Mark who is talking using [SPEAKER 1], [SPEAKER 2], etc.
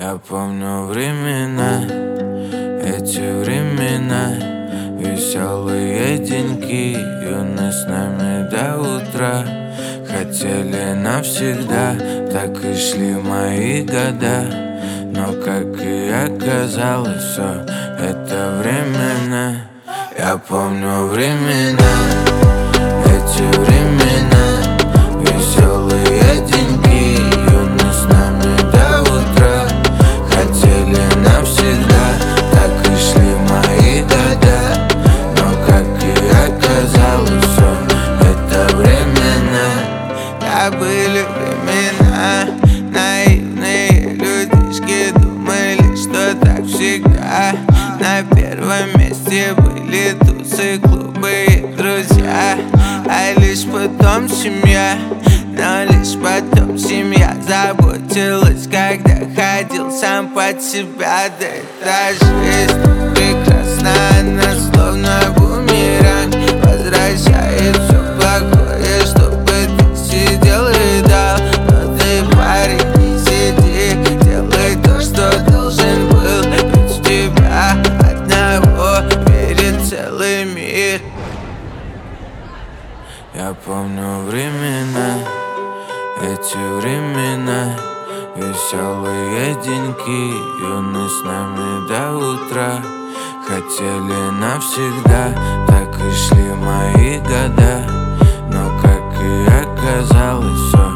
[SPEAKER 1] Я помню времена, эти времена, веселые деньки, юность с нами до утра. Хотели навсегда, так и шли мои года. Но как и оказалось, все это временно. Я помню времена, эти времена, веселые деньги, юность с нами до утра. Хотели навсегда, так и шли мои года. Но как и оказалось, все это временно.
[SPEAKER 2] Да, были времена, наивные людишки думали, что так всегда. На первом месте были тусы, клубы и друзья, а лишь потом семья. Но лишь потом семья заботилась, когда ходил сам под себя. Да эта жизнь прекрасна, она словно бумеранг, возвращает все плохое, чтобы ты сидел и ждал. Но ты, парень, не сиди, делай то, что должен был, ведь у тебя одного верит целый мир.
[SPEAKER 1] Я помню времена, эти времена, веселые деньки, юность с нами до утра. Хотели навсегда, так и шли мои года. Но как и оказалось, все